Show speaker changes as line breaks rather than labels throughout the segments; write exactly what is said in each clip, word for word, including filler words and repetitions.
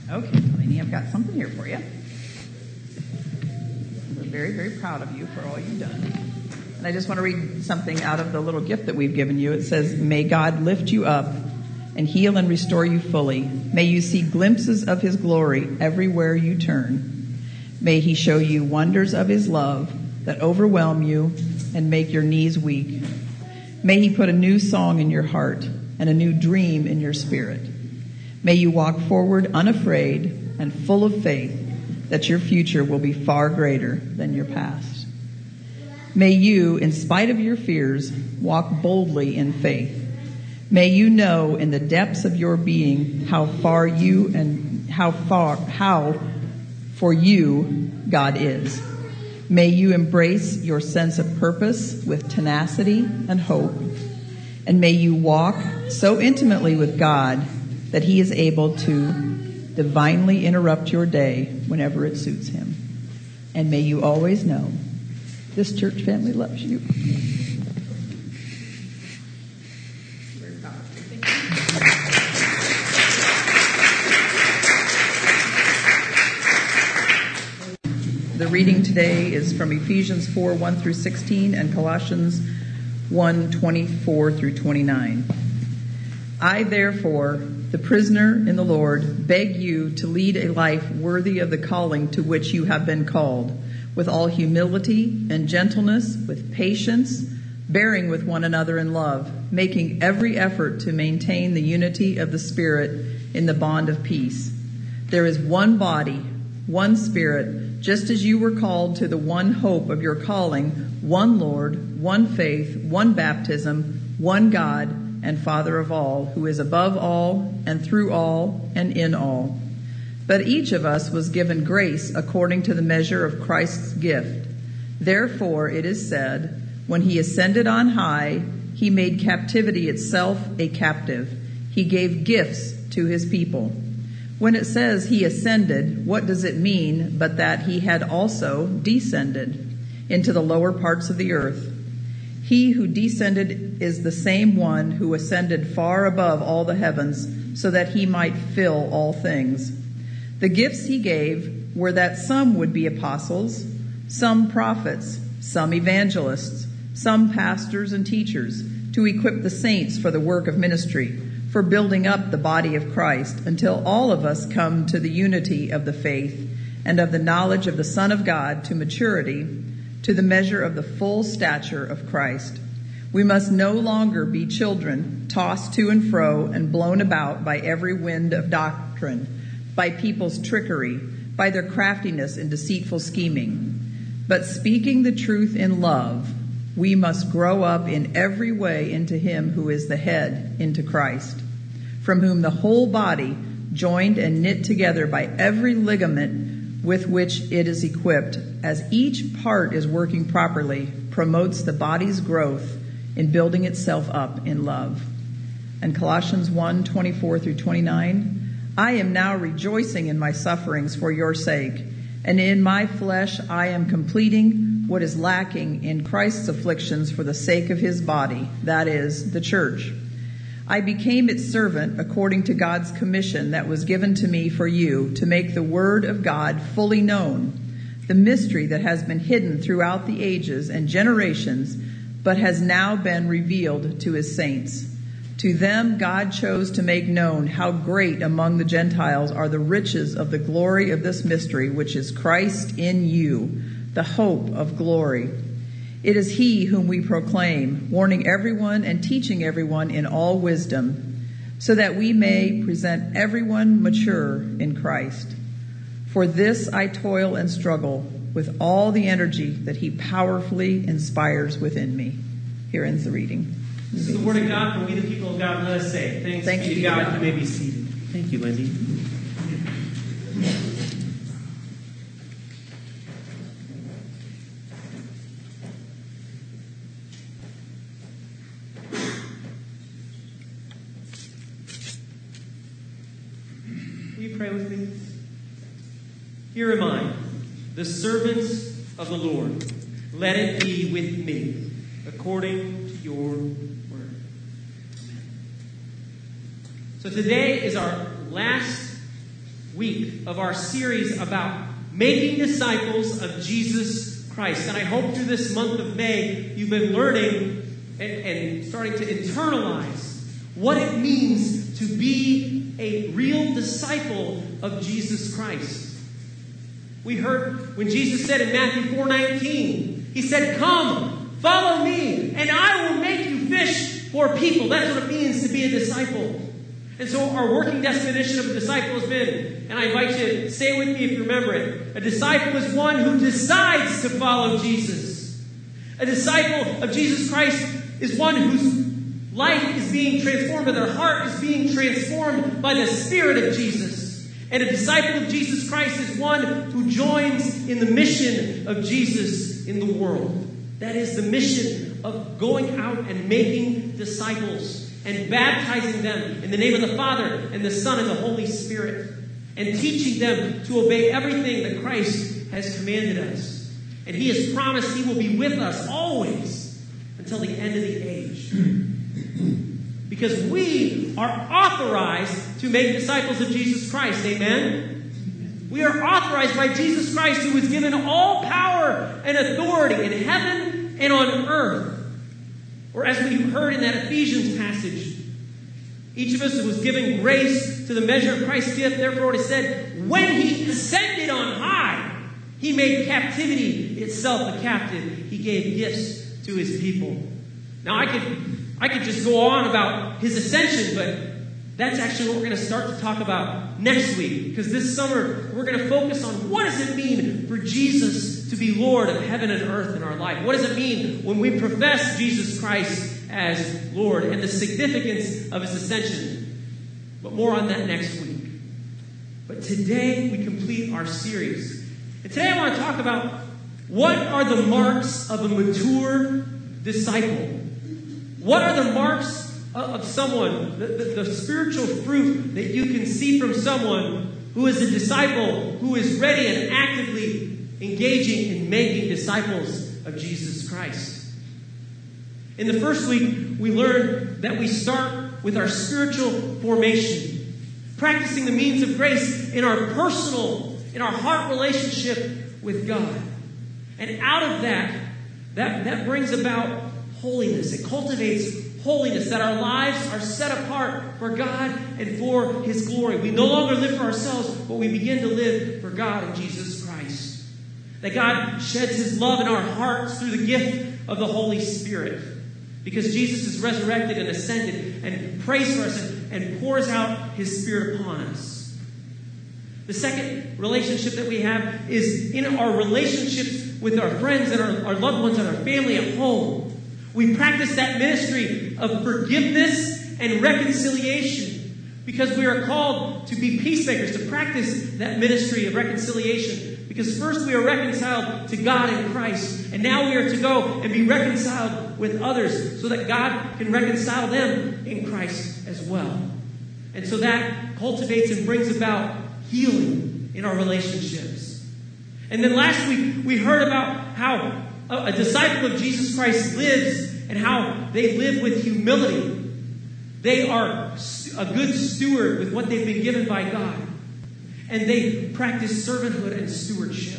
Okay, Lainey, I've got something here for you. We're very, very proud of you for all you've done. And I just want to read something out of the little gift that we've given you. It says, "May God lift you up and heal and restore you fully. May you see glimpses of his glory everywhere you turn. May he show you wonders of his love that overwhelm you and make your knees weak. May he put a new song in your heart and a new dream in your spirit. May you walk forward unafraid and full of faith that your future will be far greater than your past. May you, in spite of your fears, walk boldly in faith. May you know in the depths of your being how far you and how far, how for you God is. May you embrace your sense of purpose with tenacity and hope. And may you walk so intimately with God that he is able to divinely interrupt your day whenever it suits him. And may you always know this church family loves you." The reading today is from Ephesians four, one through sixteen and Colossians one, twenty-four through twenty-nine. "I, therefore, the prisoner in the Lord, beg you to lead a life worthy of the calling to which you have been called, with all humility and gentleness, with patience, bearing with one another in love, making every effort to maintain the unity of the Spirit in the bond of peace. There is one body, one Spirit, just as you were called to the one hope of your calling, one Lord, one faith, one baptism, one God and Father of all, who is above all and through all and in all. But each of us was given grace according to the measure of Christ's gift. Therefore it is said, when he ascended on high, he made captivity itself a captive. He gave gifts to his people." When it says he ascended, what does it mean but that he had also descended into the lower parts of the earth? He who descended is the same one who ascended far above all the heavens so that he might fill all things. The gifts he gave were that some would be apostles, some prophets, some evangelists, some pastors and teachers, to equip the saints for the work of ministry, for building up the body of Christ, until all of us come to the unity of the faith and of the knowledge of the Son of God, to maturity, to the measure of the full stature of Christ. We must no longer be children, tossed to and fro and blown about by every wind of doctrine, by people's trickery, by their craftiness and deceitful scheming. But speaking the truth in love, we must grow up in every way into him who is the head, into Christ, from whom the whole body, joined and knit together by every ligament with which it is equipped, as each part is working properly, promotes the body's growth in building itself up in love. And Colossians one, twenty-four through twenty-nine, "I am now rejoicing in my sufferings for your sake, and in my flesh I am completing what is lacking in Christ's afflictions for the sake of his body, that is, the church. I became its servant according to God's commission that was given to me for you, to make the word of God fully known, the mystery that has been hidden throughout the ages and generations, but has now been revealed to his saints. To them God chose to make known how great among the Gentiles are the riches of the glory of this mystery, which is Christ in you, the hope of glory. It is he whom we proclaim, warning everyone and teaching everyone in all wisdom, so that we may present everyone mature in Christ. For this I toil and struggle with all the energy that he powerfully inspires within me." Here ends the reading.
This is the word of God for we the people of God. Let us say, thanks, thanks be to God. God. You may be seated. Thank you, Lindy. Will you pray with me? Here am I, the servant of the Lord. Let it be with me, according to your word. So today is our last week of our series about making disciples of Jesus Christ. And I hope through this month of May, you've been learning and, and starting to internalize what it means to be a real disciple of Jesus Christ. We heard when Jesus said in Matthew four nineteen, he said, "Come, follow me, and I will make you fish for people." That's what it means to be a disciple. And so our working definition of a disciple has been, and I invite you to say it with me if you remember it, a disciple is one who decides to follow Jesus. A disciple of Jesus Christ is one whose life is being transformed, and their heart is being transformed by the Spirit of Jesus. And a disciple of Jesus Christ is one who joins in the mission of Jesus in the world. That is the mission of going out and making disciples and baptizing them in the name of the Father and the Son and the Holy Spirit, and teaching them to obey everything that Christ has commanded us. And He has promised He will be with us always until the end of the age. Because we are authorized to make disciples of Jesus Christ. Amen? We are authorized by Jesus Christ, who was given all power and authority in heaven and on earth. Or as we heard in that Ephesians passage, each of us was given grace to the measure of Christ's gift. Therefore it is said, when He ascended on high, He made captivity itself a captive. He gave gifts to His people. Now I could, I could just go on about His ascension, but that's actually what we're going to start to talk about next week. Because this summer, we're going to focus on what does it mean for Jesus to be Lord of heaven and earth in our life? What does it mean when we profess Jesus Christ as Lord, and the significance of His ascension? But more on that next week. But today, we complete our series. And today I want to talk about what are the marks of a mature disciple. What are the marks of someone, the, the, the spiritual fruit that you can see from someone who is a disciple, who is ready and actively engaging in making disciples of Jesus Christ? In the first week, we learned that we start with our spiritual formation, practicing the means of grace in our personal, in our heart relationship with God. And out of that, that, that brings about holiness. It cultivates holiness, that our lives are set apart for God and for His glory. We no longer live for ourselves, but we begin to live for God and Jesus Christ. That God sheds His love in our hearts through the gift of the Holy Spirit. Because Jesus is resurrected and ascended and prays for us and, and pours out His Spirit upon us. The second relationship that we have is in our relationships with our friends and our, our loved ones and our family at home. We practice that ministry of forgiveness and reconciliation because we are called to be peacemakers, to practice that ministry of reconciliation. Because first we are reconciled to God in Christ, and now we are to go and be reconciled with others so that God can reconcile them in Christ as well. And so that cultivates and brings about healing in our relationships. And then last week we heard about how a disciple of Jesus Christ lives and how they live with humility. They are a good steward with what they've been given by God. And they practice servanthood and stewardship.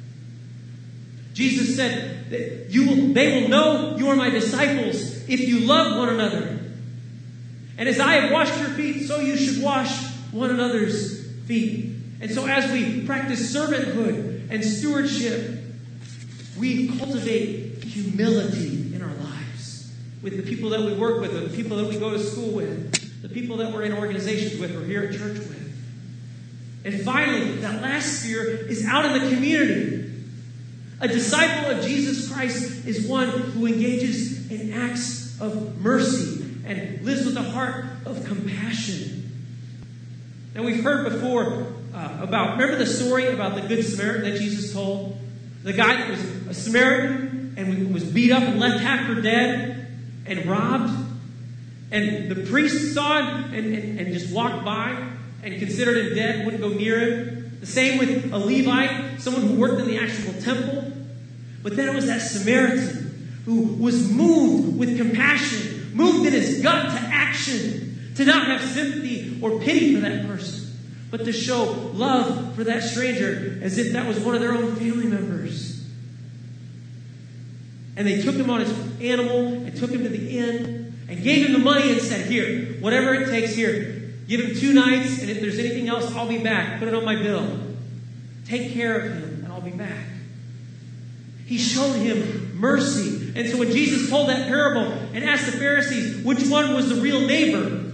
Jesus said that you will, they will know you are my disciples if you love one another. And as I have washed your feet, so you should wash one another's feet. And so as we practice servanthood and stewardship, we cultivate humility in our lives with the people that we work with, the people that we go to school with, the people that we're in organizations with or here at church with. And finally, that last sphere is out in the community. A disciple of Jesus Christ is one who engages in acts of mercy and lives with a heart of compassion. Now, we've heard before uh, about, remember the story about the Good Samaritan that Jesus told? The guy that was a Samaritan and was beat up and left half for dead and robbed. And the priest saw him and, and, and just walked by and considered him dead, wouldn't go near him. The same with a Levite, someone who worked in the actual temple. But then it was that Samaritan who was moved with compassion, moved in his gut to action, to not have sympathy or pity for that person, but to show love for that stranger as if that was one of their own family members. And they took him on his animal and took him to the inn and gave him the money and said, here, whatever it takes here, give him two nights, and if there's anything else, I'll be back. Put it on my bill. Take care of him, and I'll be back. He showed him mercy. And so when Jesus told that parable and asked the Pharisees which one was the real neighbor,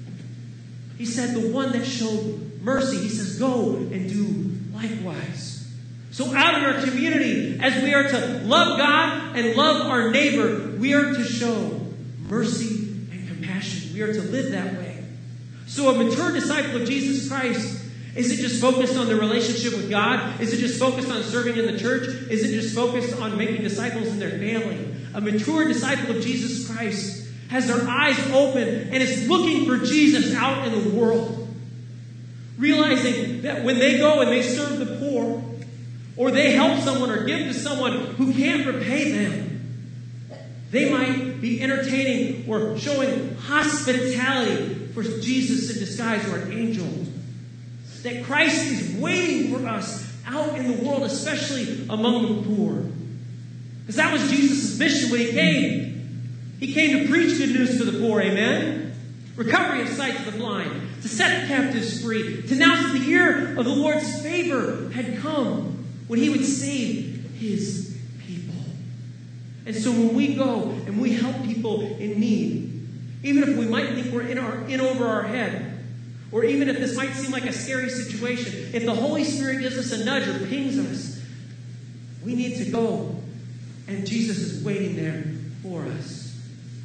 he said the one that showed mercy. He says, go and do likewise. So out in our community, as we are to love God and love our neighbor, we are to show mercy and compassion. We are to live that way. So a mature disciple of Jesus Christ isn't just focused on the relationship with God. Is it just focused on serving in the church? Is it just focused on making disciples in their family? A mature disciple of Jesus Christ has their eyes open and is looking for Jesus out in the world. Realizing that when they go and they serve the poor, or they help someone or give to someone who can't repay them, they might be entertaining or showing hospitality for Jesus in disguise or an angel. That Christ is waiting for us out in the world, especially among the poor. Because that was Jesus' mission when he came. He came to preach good news to the poor, amen? Recovery of sight to the blind, to set the captives free, to announce that the year of the Lord's favor had come when he would save his people. And so when we go and we help people in need, even if we might think we're in, our, in over our head, or even if this might seem like a scary situation, if the Holy Spirit gives us a nudge or pings us, we need to go. And Jesus is waiting there for us.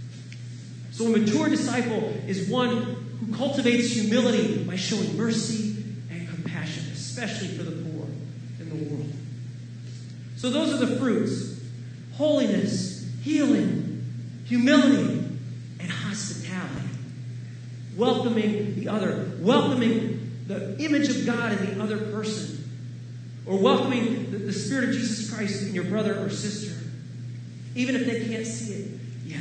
So a mature disciple is one who cultivates humility by showing mercy and compassion, especially for the poor in the world. So those are the fruits: holiness, healing, humility, and hospitality. Welcoming the other, welcoming the image of God in the other person, or welcoming the, the Spirit of Jesus Christ in your brother or sister, even if they can't see it yet.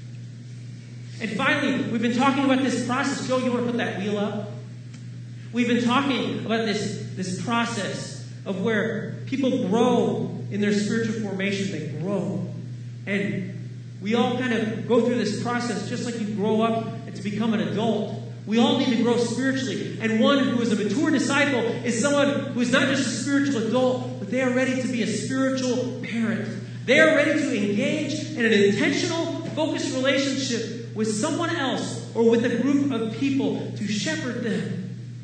And finally, we've been talking about this process. Joe, you want to put that wheel up? We've been talking about this, this process of where people grow in their spiritual formation. They grow. And we all kind of go through this process just like you grow up and to become an adult. We all need to grow spiritually. And one who is a mature disciple is someone who is not just a spiritual adult, but they are ready to be a spiritual parent. They are ready to engage in an intentional, focused relationship with someone else or with a group of people to shepherd them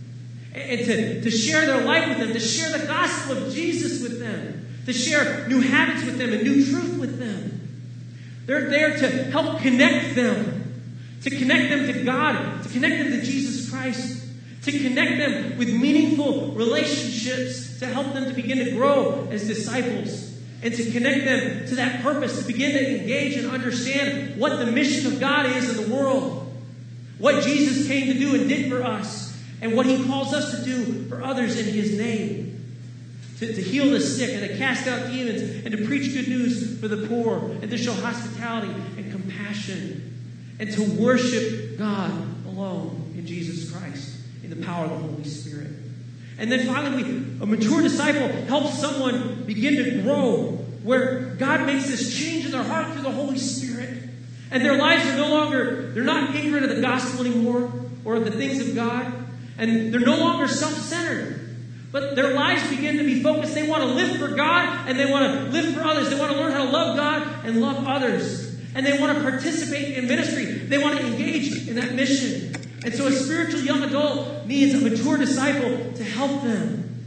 and to, to share their life with them, to share the gospel of Jesus with them, to share new habits with them and new truth with them. They're there to help connect them, to connect them to God, to connect them to Jesus Christ, to connect them with meaningful relationships, to help them to begin to grow as disciples, and to connect them to that purpose, to begin to engage and understand what the mission of God is in the world, what Jesus came to do and did for us, and what he calls us to do for others in his name. To, to heal the sick and to cast out demons and to preach good news for the poor and to show hospitality and compassion and to worship God alone in Jesus Christ in the power of the Holy Spirit. And then finally, we, a mature disciple helps someone begin to grow where God makes this change in their heart through the Holy Spirit. And their lives are no longer, they're not ignorant of the gospel anymore or of the things of God. And they're no longer self-centered. But their lives begin to be focused. They want to live for God and they want to live for others. They want to learn how to love God and love others. And they want to participate in ministry. They want to engage in that mission. And so a spiritual young adult needs a mature disciple to help them.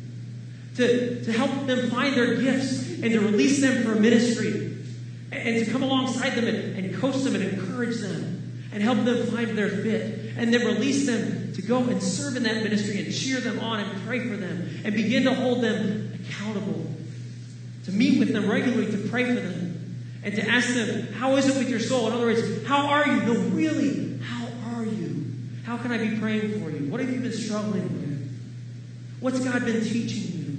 To, to help them find their gifts and to release them for ministry. And, and to come alongside them and, and coach them and encourage them. And help them find their fit. And then release them to go and serve in that ministry and cheer them on and pray for them. And begin to hold them accountable. To meet with them regularly, to pray for them. And to ask them, how is it with your soul? In other words, how are you? No, really, how are you? How can I be praying for you? What have you been struggling with? What's God been teaching you?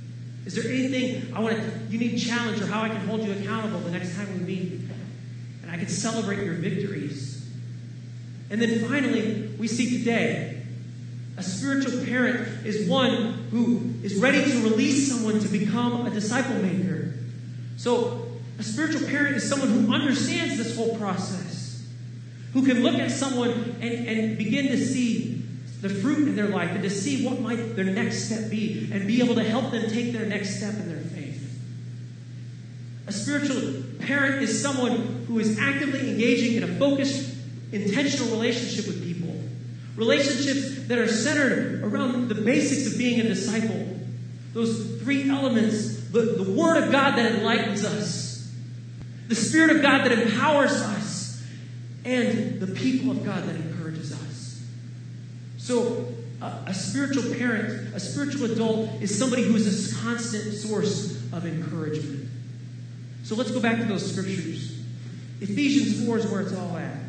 Is there anything I want to, you need challenge or how I can hold you accountable the next time we meet? And I can celebrate your victories. And then finally, we see today a A spiritual parent is one who is ready to release someone to become a disciple maker. So, a spiritual parent is someone who understands this whole process, who can look at someone and, and begin to see the fruit in their life and to see what might their next step be and be able to help them take their next step in their faith. A spiritual parent is someone who is actively engaging in a focused, intentional relationship with people. Relationships that are centered around the basics of being a disciple. Those three elements, the, the Word of God that enlightens us, the Spirit of God that empowers us, and the people of God that encourages us. So, a, a spiritual parent, a spiritual adult, is somebody who is a constant source of encouragement. So let's go back to those scriptures. Ephesians four is where it's all at.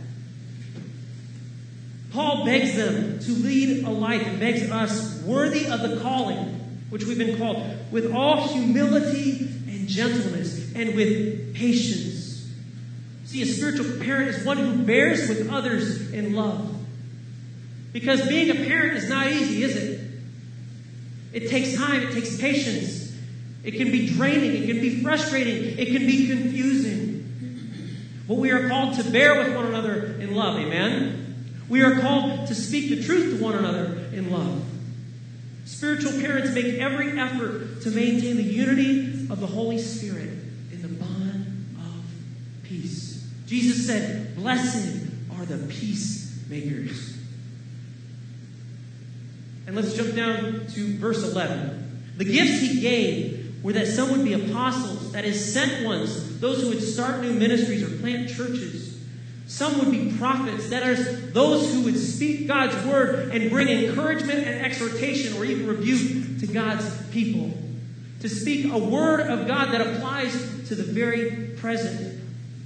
Paul begs them to lead a life and begs us worthy of the calling which we've been called, with all humility and gentleness and with patience. See, a spiritual parent is one who bears with others in love. Because being a parent is not easy, is it? It takes time, it takes patience. It can be draining, it can be frustrating, it can be confusing. But we are called to bear with one another in love, amen? We are called to speak the truth to one another in love. Spiritual parents make every effort to maintain the unity of the Holy Spirit in the bond of peace. Jesus said, "Blessed are the peacemakers." And let's jump down to verse eleven. The gifts he gave were that some would be apostles, that is, sent ones, those who would start new ministries or plant churches. Some would be prophets, that is, those who would speak God's word and bring encouragement and exhortation or even rebuke to God's people. To speak a word of God that applies to the very present.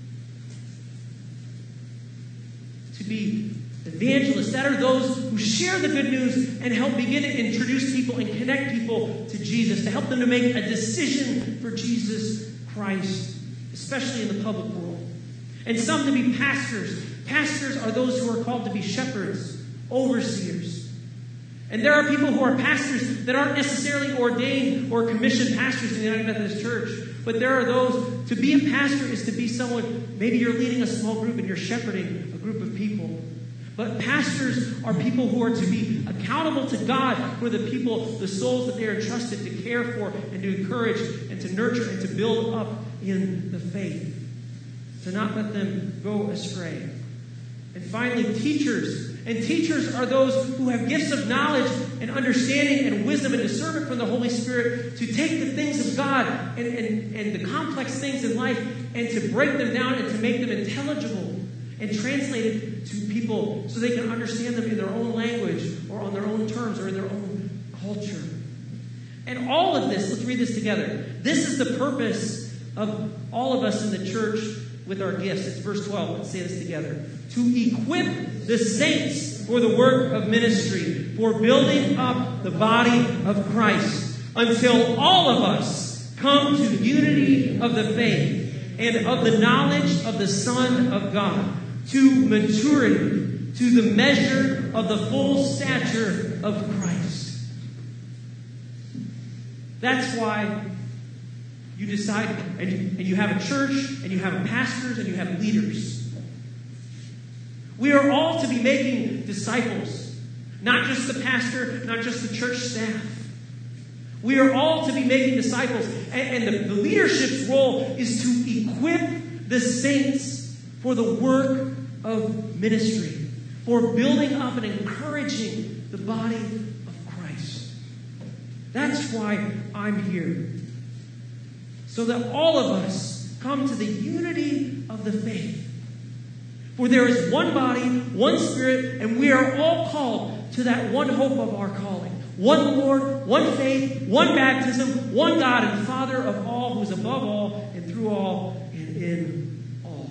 To be evangelists, that are those who share the good news and help begin to introduce people and connect people to Jesus, to help them to make a decision for Jesus Christ, especially in the public world. And some to be pastors. Pastors are those who are called to be shepherds, overseers. And there are people who are pastors that aren't necessarily ordained or commissioned pastors in the United Methodist Church. But there are those, to be a pastor is to be someone, maybe you're leading a small group and you're shepherding a group of people. But pastors are people who are to be accountable to God for the people, the souls that they are entrusted to care for and to encourage and to nurture and to build up in the faith. To not let them go astray. And finally, teachers. And teachers are those who have gifts of knowledge and understanding and wisdom and discernment from the Holy Spirit to take the things of God and, and, and the complex things in life and to break them down and to make them intelligible and translate it to people so they can understand them in their own language or on their own terms or in their own culture. And all of this, let's read this together. This is the purpose of all of us in the church with our gifts. It's verse twelve. Let's say this together. To equip the saints for the work of ministry, for building up the body of Christ, until all of us come to unity of the faith and of the knowledge of the Son of God, to maturity, to the measure of the full stature of Christ. That's why you decide, and you, and you have a church, and you have pastors, and you have leaders. We are all to be making disciples. Not just the pastor, not just the church staff. We are all to be making disciples. And, and the, the leadership's role is to equip the saints for the work of ministry. For building up and encouraging the body of Christ. That's why I'm here. So that all of us come to the unity of the faith. For there is one body, one Spirit, and we are all called to that one hope of our calling. One Lord, one faith, one baptism, one God and Father of all, who is above all, and through all, and in all.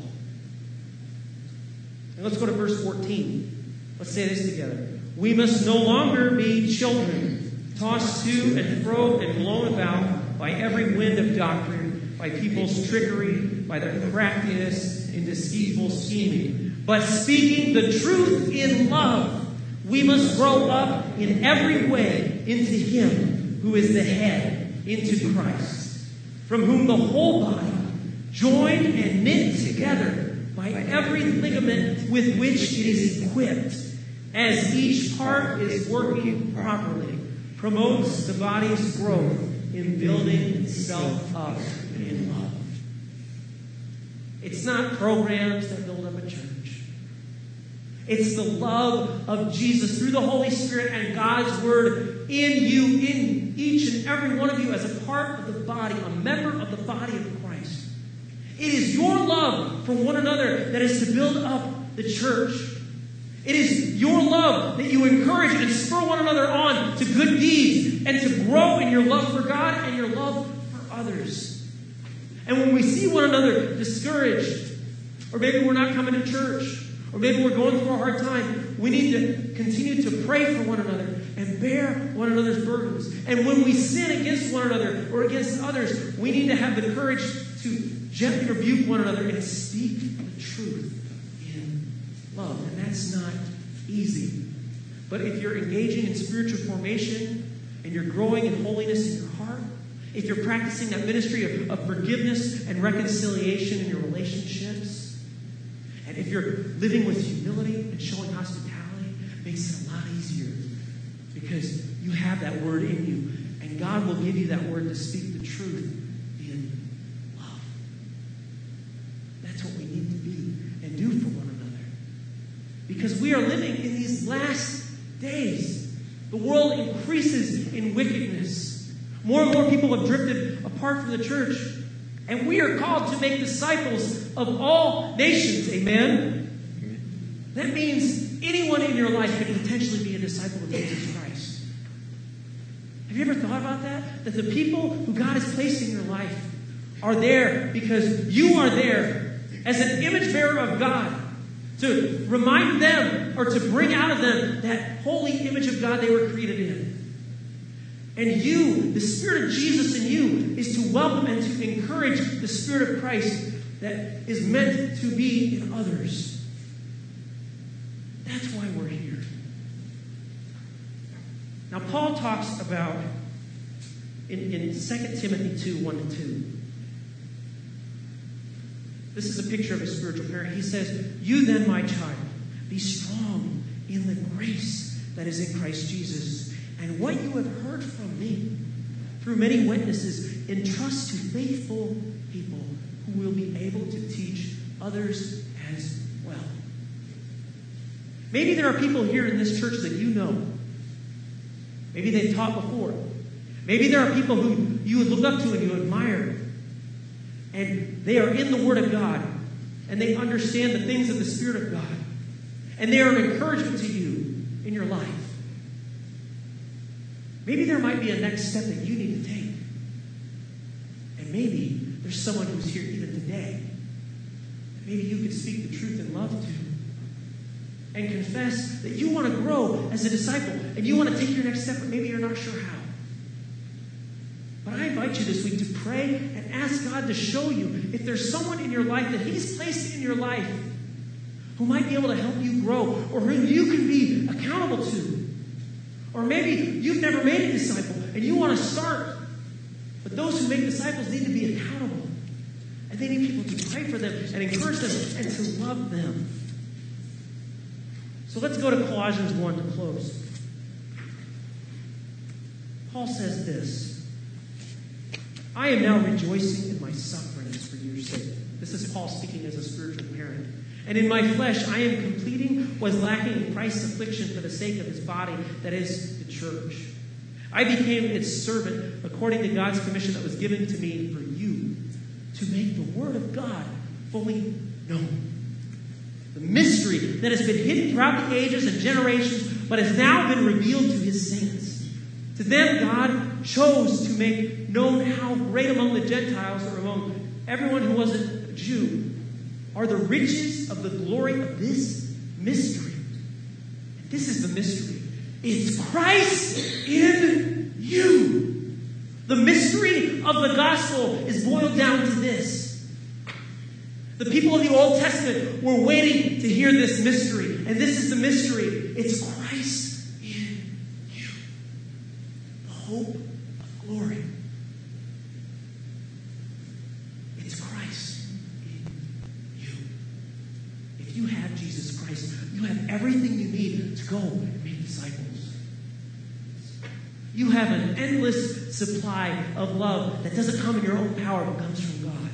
And let's go to verse fourteen. Let's say this together. We must no longer be children, tossed to and fro and blown about by every wind of doctrine, by people's trickery, by their craftiness and deceitful scheming, but speaking the truth in love, We must grow up in every way into Him who is the head, into Christ, from whom the whole body, joined and knit together by every ligament with which it is equipped, as each part is working properly, promotes the body's growth in building itself up in love. It's not programs that build up a church. It's the love of Jesus through the Holy Spirit and God's Word in you, in each and every one of you as a part of the body, a member of the body of Christ. It is your love for one another that is to build up the church. It is your love that you encourage and spur one another on to good deeds and to grow in your love for God and your love for others. And when we see one another discouraged, or maybe we're not coming to church, or maybe we're going through a hard time, we need to continue to pray for one another and bear one another's burdens. And when we sin against one another or against others, we need to have the courage to gently rebuke one another and speak the truth in love. And that's not easy. But if you're engaging in spiritual formation and you're growing in holiness in your heart, if you're practicing that ministry of, of forgiveness and reconciliation in your relationships, and if you're living with humility and showing hospitality, it makes it a lot easier because you have that word in you. And God will give you that word to speak the truth in love. That's what we need to be and do for one another. Because we are living in these last days. The world increases in wickedness. More and more people have drifted apart from the church. And we are called to make disciples of all nations. Amen? That means anyone in your life can potentially be a disciple of Jesus Christ. Have you ever thought about that? That the people who God has placed in your life are there because you are there as an image bearer of God to remind them or to bring out of them that holy image of God they were created in. And you, the Spirit of Jesus in you, is to welcome and to encourage the Spirit of Christ that is meant to be in others. That's why we're here. Now, Paul talks about, in, in Second Timothy two, one to two, this is a picture of a spiritual parent. He says, "You then, my child, be strong in the grace that is in Christ Jesus. And what you have heard from me through many witnesses, entrust to faithful people who will be able to teach others as well." Maybe there are people here in this church that you know. Maybe they've taught before. Maybe there are people who you look up to and you admire. And they are in the Word of God. And they understand the things of the Spirit of God. And they are an encouragement to you in your life. Maybe there might be a next step that you need to take. And maybe there's someone who's here even today that maybe you could speak the truth in love to. And confess that you want to grow as a disciple. And you want to take your next step, but maybe you're not sure how. But I invite you this week to pray and ask God to show you if there's someone in your life that He's placed in your life who might be able to help you grow or who you can be accountable to. Or maybe you've never made a disciple and you want to start. But those who make disciples need to be accountable. And they need people to pray for them and encourage them and to love them. So let's go to Colossians one to close. Paul says this: "I am now rejoicing in my sufferings for your sake." This is Paul speaking as a spiritual parent. "And in my flesh I am completing what is lacking in Christ's affliction for the sake of his body, that is, the church. I became its servant according to God's commission that was given to me for you, to make the word of God fully known. The mystery that has been hidden throughout the ages and generations, but has now been revealed to his saints. To them God chose to make known how great among the Gentiles, or among everyone who wasn't a Jew, are the riches of the glory of this mystery." And this is the mystery. It's Christ in you. The mystery of the gospel is boiled down to this: The people of the Old Testament were waiting to hear this mystery. And this is the mystery. It's Christ in you. The hope of glory. It's Christ in you. If you have Jesus Christ, you have everything you need to go and make disciples. You have an endless supply of love that doesn't come in your own power, but comes from God.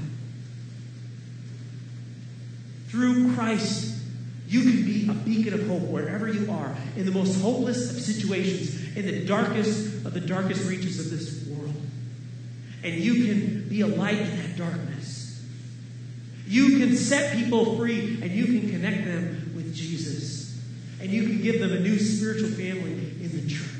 Through Christ, you can be a beacon of hope wherever you are, in the most hopeless of situations, in the darkest of the darkest reaches of this world. And you can be a light in that darkness. You can set people free, and you can connect them with Jesus. And you can give them a new spiritual family in the church.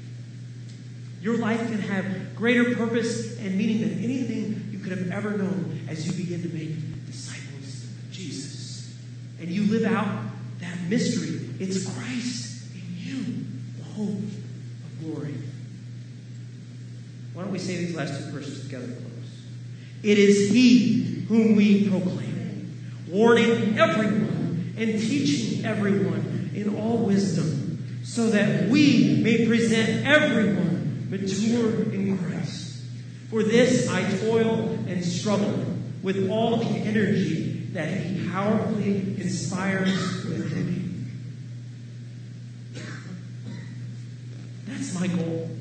Your life can have greater purpose and meaning than anything you could have ever known as you begin to make disciples of Jesus. And you live out that mystery. It's Christ in you, the hope of glory. Why don't we say these last two verses together to close? It is He whom we proclaim, warning everyone and teaching everyone in all wisdom, so that we may present everyone mature in Christ. For this I toil and struggle with all the energy that He powerfully inspires within me. That's my goal.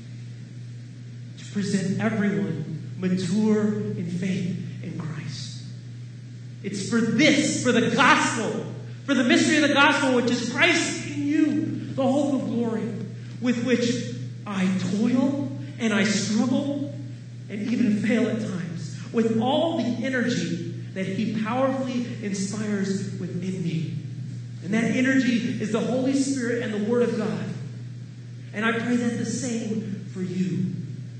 To present everyone mature in faith in Christ. It's for this, for the gospel, for the mystery of the gospel, which is Christ in you, the hope of glory, with which I toil and I struggle and even fail at times, with all the energy that He powerfully inspires within me. And that energy is the Holy Spirit and the Word of God. And I pray that the same for you.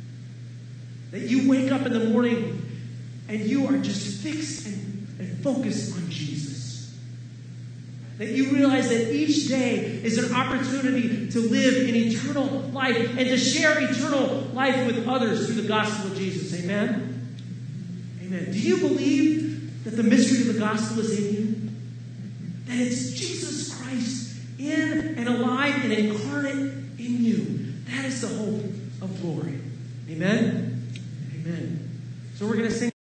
That you wake up in the morning and you are just fixed and, and focused on Jesus. That you realize that each day is an opportunity to live an eternal life and to share eternal life with others through the gospel of Jesus. Amen? Amen. Do you believe that the mystery of the gospel is in you? That it's Jesus Christ in and alive and incarnate in you. That is the hope of glory. Amen? Amen. So we're going to sing.